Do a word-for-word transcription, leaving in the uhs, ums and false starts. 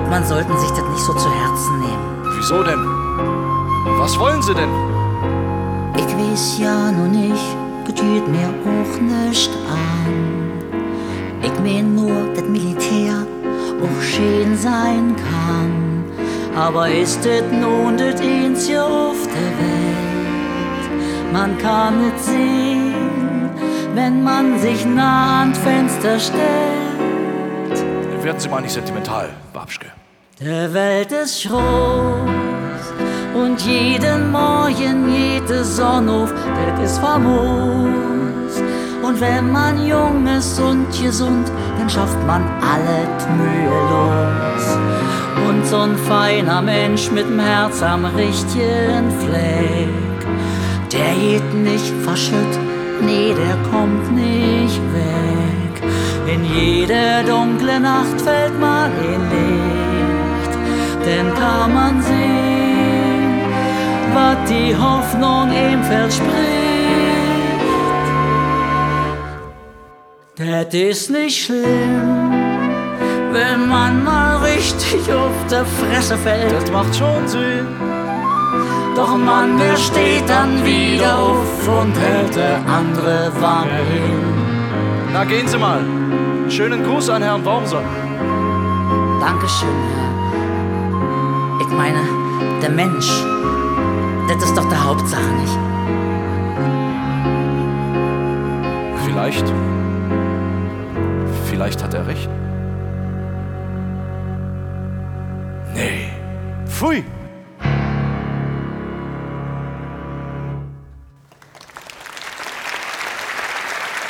man sollten sich das nicht so zu Herzen nehmen. Wieso denn? Was wollen Sie denn? Ich weiß ja noch nicht, das tut mir auch nicht an. Ich mein nur, das Militär auch schön sein kann. Aber ist das nun das Einzige auf der Welt? Man kann nicht sehen, wenn man sich nah ans Fenster stellt. Werden Sie mal nicht sentimental, Babschke. Der Welt ist groß und jeden Morgen, jede Sonne, das ist famos. Und wenn man jung ist und gesund, dann schafft man alles mühelos. Und so ein feiner Mensch mit'm Herz am richtigen Fleck, der geht nicht verschütt, nee, der kommt nicht weg. In jede dunkle Nacht fällt mal ein Licht, denn kann man sehen, was die Hoffnung ihm verspricht. Das ist nicht schlimm, wenn man mal richtig auf der Fresse fällt. Das macht schon Sinn. Doch man, der steht dann wieder auf und hält der andere Wange hin. Na, gehen Sie mal. Schönen Gruß an Herrn Wormser. Dankeschön, Herr. Ich meine, der Mensch, das ist doch der Hauptsache, nicht? Vielleicht. Vielleicht hat er recht. Nee. Pfui.